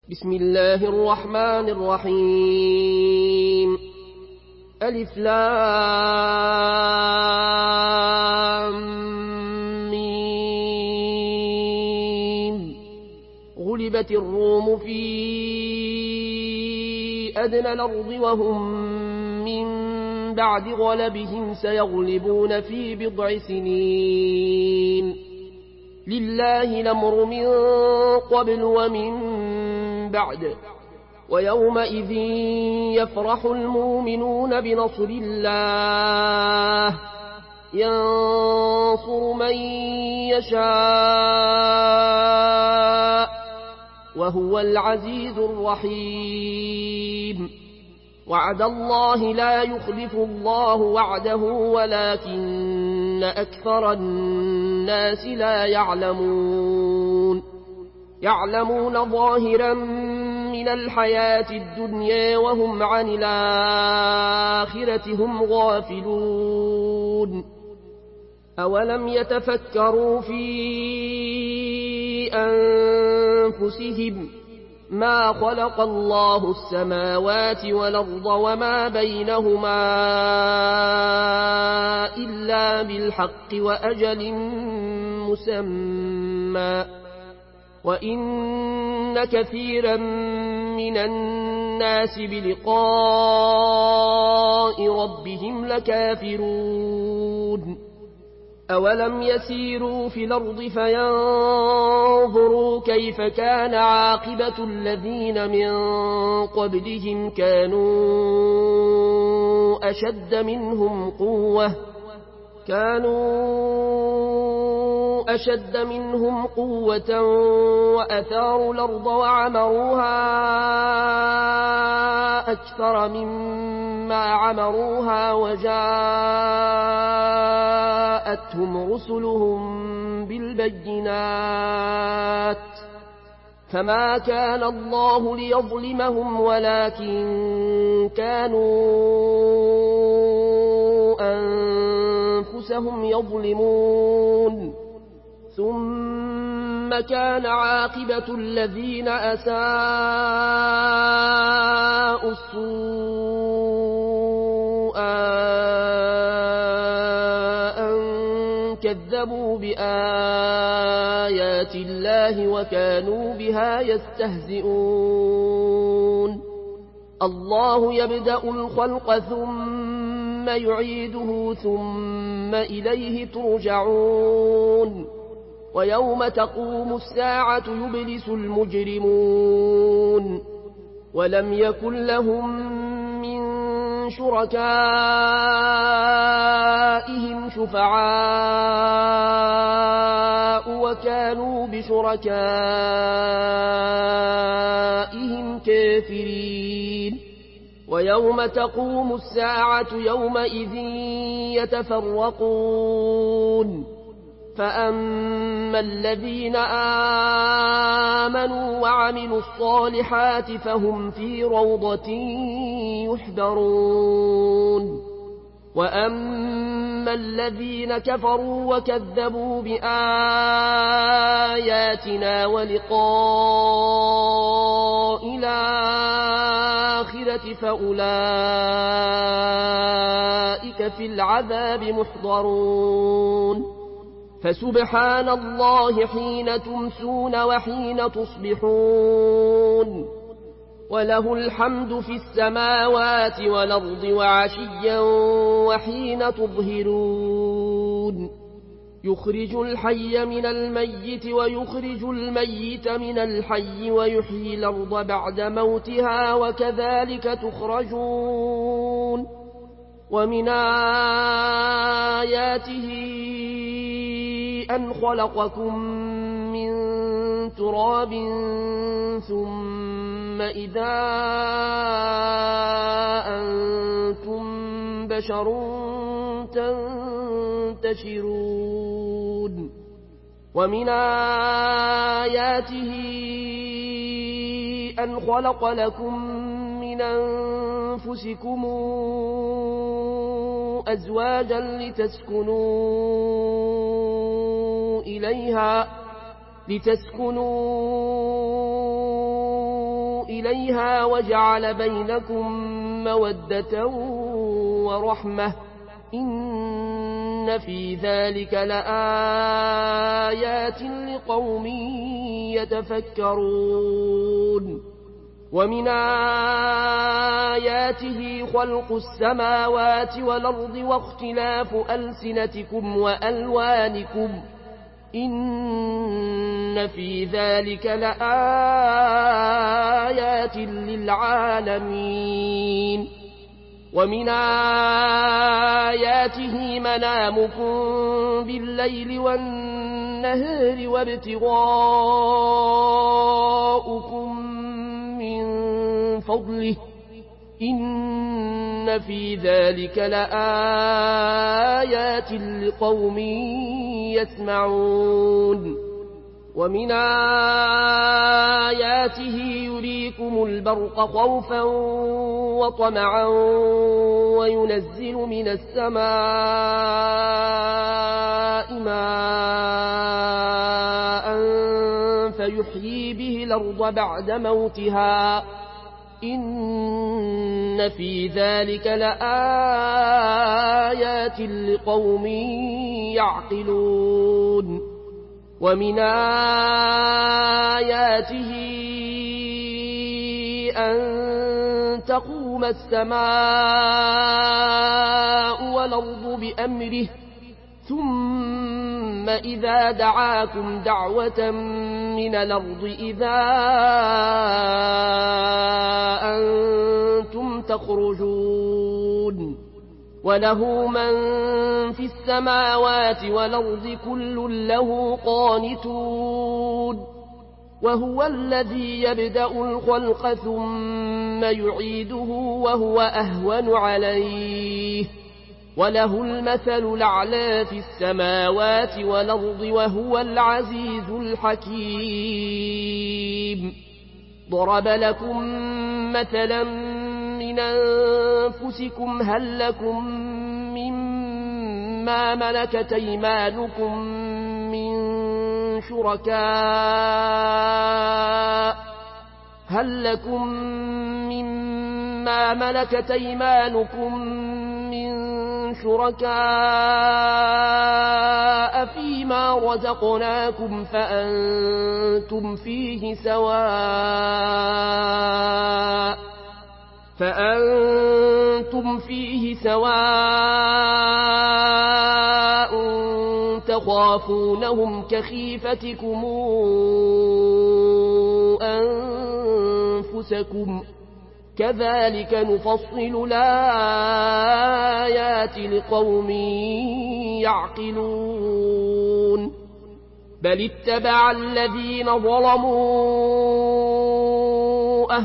بسم الله الرحمن الرحيم. ألف لام ميم. غلبت الروم في أدنى الأرض وهم من بعد غلبهم سيغلبون في بضع سنين. لله الأمر من قبل ومن بعد، ويومئذ يفرح المؤمنون بنصر الله ينصر من يشاء وهو العزيز الرحيم. وعد الله لا يخلف الله وعده ولكن أكثر الناس لا يعلمون ظاهرا من الحياة الدنيا وهم عن الآخرة هم غافلون. أولم يتفكروا في أنفسهم ما خلق الله السماوات والأرض وما بينهما إلا بالحق وأجل مسمى، وإن كثيرا من الناس بلقاء ربهم لكافرون. أولم يسيروا في الأرض فينظروا كيف كان عاقبة الذين من قبلهم كانوا أشد منهم قوة وأثاروا الأرض وعمروها أكثر مما عمروها وجاءتهم رسلهم بالبينات فما كان الله ليظلمهم ولكن كانوا أنفسهم يظلمون. ثم كان عاقبة الذين أساءوا السوء أن كذبوا بآيات الله وكانوا بها يستهزئون. الله يبدأ الخلق ثم يعيده ثم إليه ترجعون. ويوم تقوم الساعة يبلس المجرمون ولم يكن لهم من شركائهم شفعاء وكانوا بشركائهم كافرين. ويوم تقوم الساعة يومئذ يتفرقون، فأما الذين آمنوا وعملوا الصالحات فهم في روضة يحبرون. وأما الذين كفروا وكذبوا بآياتنا ولقاء الآخرة فأولئك في العذاب محضرون. فسبحان الله حين تمسون وحين تصبحون، وله الحمد في السماوات والأرض وعشيا وحين تظهرون. يخرج الحي من الميت ويخرج الميت من الحي ويحيي الأرض بعد موتها وكذلك تخرجون. ومن آياته أن خلقكم من تراب ثم إذا أنتم بشر تنتشرون. ومن آياته أن خلق لكم من أنفسكم أزواجا لتسكنوا إليها وجعل بينكم مودة ورحمة إن في ذلك لآيات لقوم يتفكرون ومن آياته خلق السماوات والأرض واختلاف ألسنتكم وألوانكم إن في ذلك لآيات للعالمين ومن آياته منامكم بالليل والنهار وابتغاؤكم من فضله إن في ذلك لآيات لقوم يسمعون ومن آياته يريكم البرق خوفا وطمعا وينزل من السماء ماء فيحيي به الأرض بعد موتها إن في ذلك لآيات لقوم يعقلون ومن آياته أن تقوم السماء والأرض بأمره ثم إذا دعاكم دعوة من الأرض إذا أنتم تخرجون وله من في السماوات والأرض كل له قانتون وهو الذي يبدأ الخلق ثم يعيده وهو أهون عليه وله المثل الأعلى في السماوات والأرض وهو العزيز الحكيم ضرب لكم مثلا من أنفسكم هل لكم مما ملكت أيمانكم من شركاء هل لكم مما ملكت أيمانكم من شركاء فيما رزقناكم فأنتم فيه سواء تخافونهم كخيفتكم أنفسكم كذلك نفصل الآيات لقوم يعقلون بل اتبع الذين ظلموا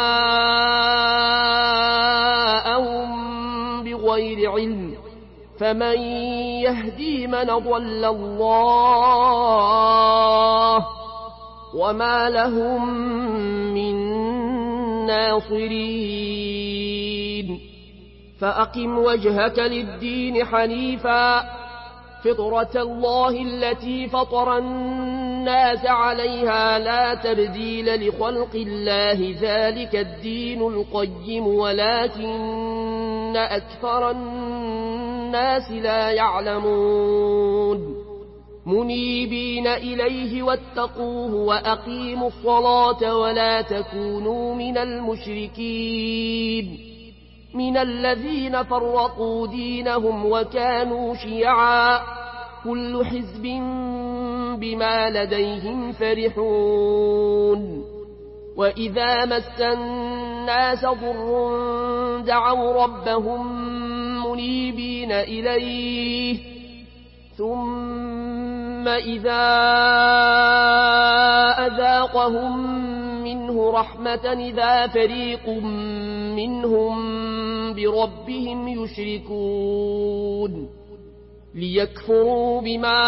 أهواءهم بغير علم فمن يهدي من ضل الله وما لهم من ناصرين فأقم وجهك للدين حنيفا فطرة الله التي فطر الناس عليها لا تبديل لخلق الله ذلك الدين القيم ولكن أكثر الناس لا يعلمون منيبين إليه واتقوه وأقيموا الصلاة ولا تكونوا من المشركين من الذين فرقوا دينهم وكانوا شيعا كل حزب بما لديهم فرحون وإذا مس الناس ضر دعوا ربهم منيبين إليه ثم إذا أذاقهم منه رحمة إذا فريق منهم بربهم يشركون ليكفروا بما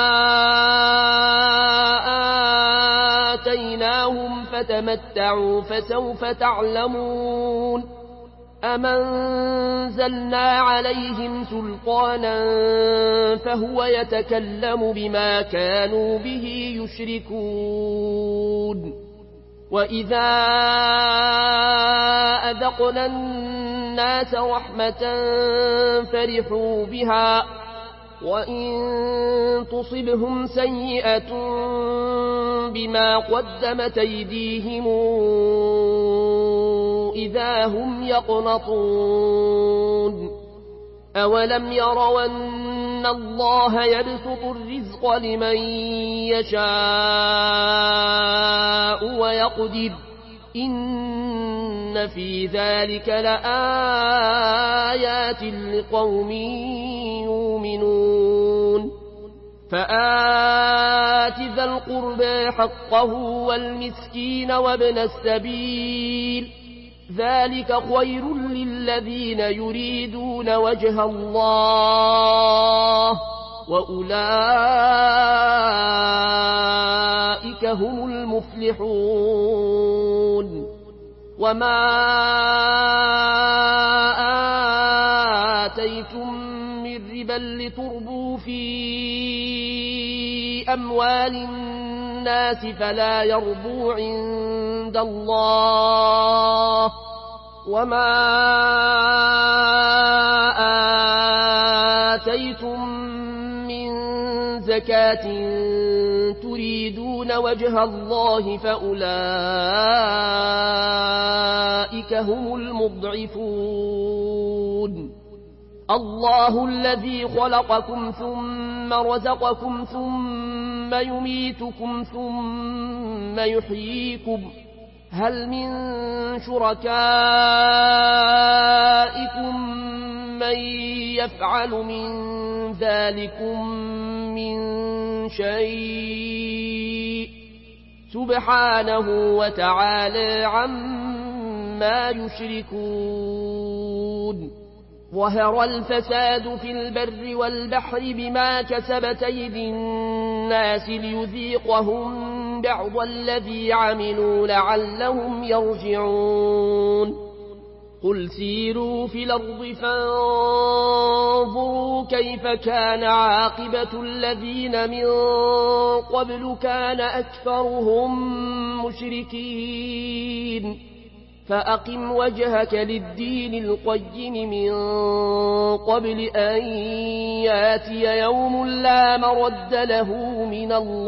آتيناهم فتمتعوا فسوف تعلمون أم أنزلنا عليهم سلطانا فهو يتكلم بما كانوا به يشركون وإذا أذقنا الناس رحمة فرحوا بها وإن تصبهم سيئة بما قدمت أيديهم إذا هم يقنطون أولم يروا أن الله يبسط الرزق لمن يشاء ويقدر إن في ذلك لآيات لقوم يؤمنون فآت ذا القربى حقه والمسكين وابن السبيل ذلك خير للذين يريدون وجه الله وأولئك هم المفلحون وما آتيتم من ربا لتربوا في أموال الناس فلا يربو عند الله وما آتيتم من زكاة تريدون وجه الله فأولئك هم المضعفون الله الذي خلقكم ثم رزقكم ثم يميتكم ثم يحييكم هل من شركائكم من يفعل من ذلكم من شيء سبحانه وتعالى عما يشركون ظهر الفساد في البر والبحر بما كسبت أيدي الناس ليذيقهم بعض الذي عملوا لعلهم يرجعون قل سيروا في الأرض فانظروا كيف كان عاقبة الذين من قبل كان أكثرهم مشركين فأقم وجهك للدين القيم من قبل أن ياتي يوم لا مرد له من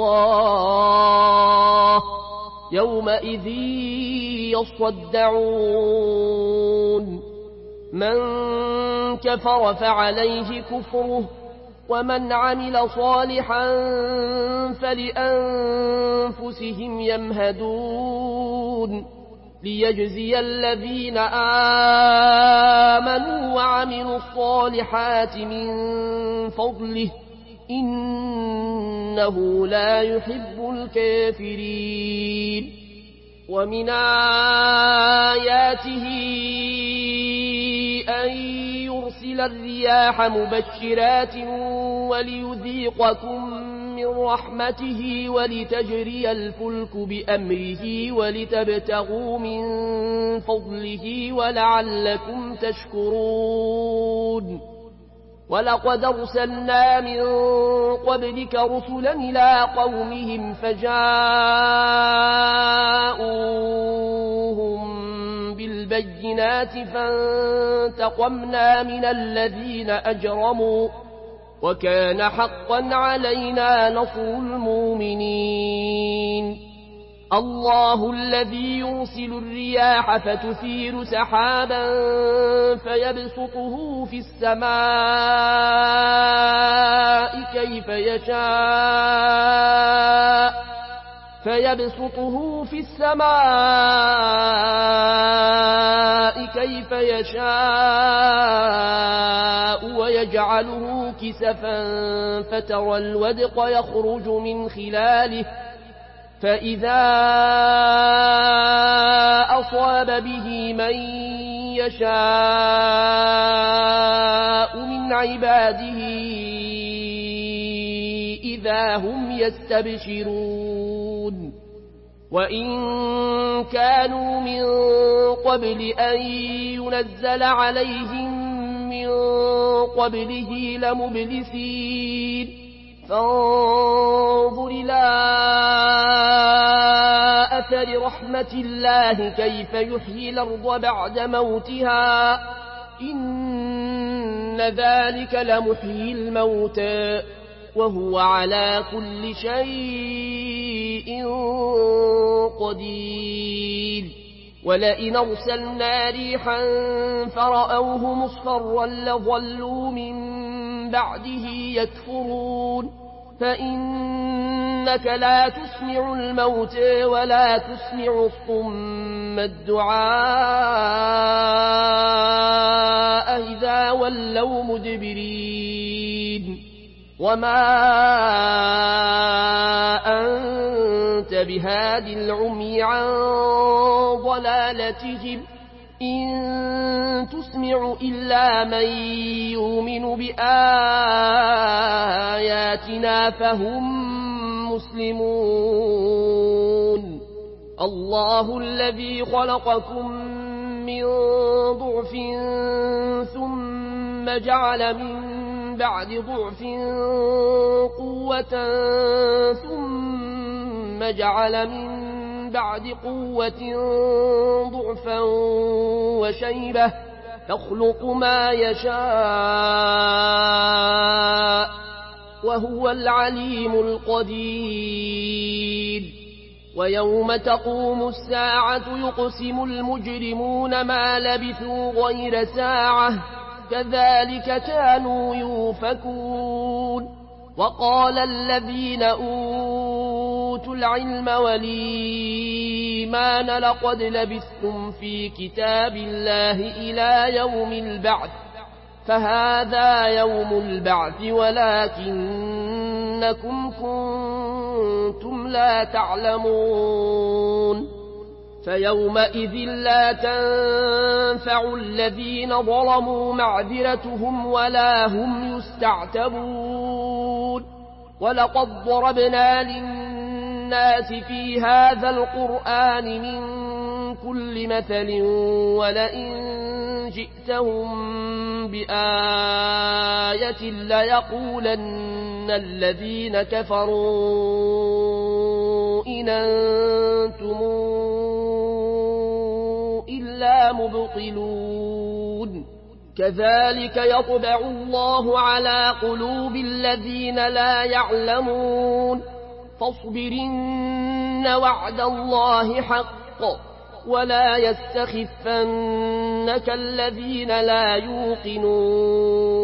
الله يومئذ يصدعون من كفر فعليه كفره ومن عمل صالحا فلأنفسهم يمهدون ليجزي الذين آمنوا وعملوا الصالحات من فضله إنه لا يحب الكافرين ومن آياته أن يرسل الرياح مبشرات وليذيقكم من رحمته ولتجري الفلك بأمره ولتبتغوا من فضله ولعلكم تشكرون ولقد أرسلنا من قبلك رسلا إلى قومهم فجاءوهم بالبينات فانتقمنا من الذين أجرموا وكان حقا علينا نصر المؤمنين الله الذي يرسل الرياح فتثير سحابا فيبسطه في السماء كيف يشاء ويجعله كسفا فترى الودق يخرج من خلاله فإذا أصاب به من يشاء من عباده إذا هم يستبشرون وإن كانوا من قبل أن ينزل عليهم من قبله لمبلسين فانظر إلى آثر رحمة الله كيف يحيي الأرض بعد موتها إن ذلك لمحيي الموتى وهو على كل شيء قدير ولئن أرسلنا ريحا فرأوه مصفرا لظلوا من بعده يكفرون فإنك لا تسمع الموتى ولا تسمع الصم الدعاء إذا ولوا مدبرين وما أنت بهاد العمي عن ضلالتهم إن تسمع إلا من يؤمن بآياتنا فهم مسلمون الله الذي خلقكم من ضعف ثم جعل من بعد ضعف قوة ثم جعل من بعد قوة ضعفا وشيبة يخلق ما يشاء وهو العليم القدير ويوم تقوم الساعة يقسم المجرمون ما لبثوا غير ساعة كذلك كانوا يؤفكون وقال الذين أوتوا العلم والإيمان لقد لبثتم في كتاب الله إلى يوم البعث فهذا يوم البعث ولكنكم كنتم لا تعلمون فيومئذ لا تنفع الذين ظلموا معذرتهم ولا هم يستعتبون ولقد ضربنا للناس في هذا القرآن من كل مثل ولئن جئتهم بآية ليقولن الذين كفروا إن أنتم إلا مبطلون كذلك يطبع الله على قلوب الذين لا يعلمون فاصبرن وعد الله حق ولا يستخفنك الذين لا يوقنون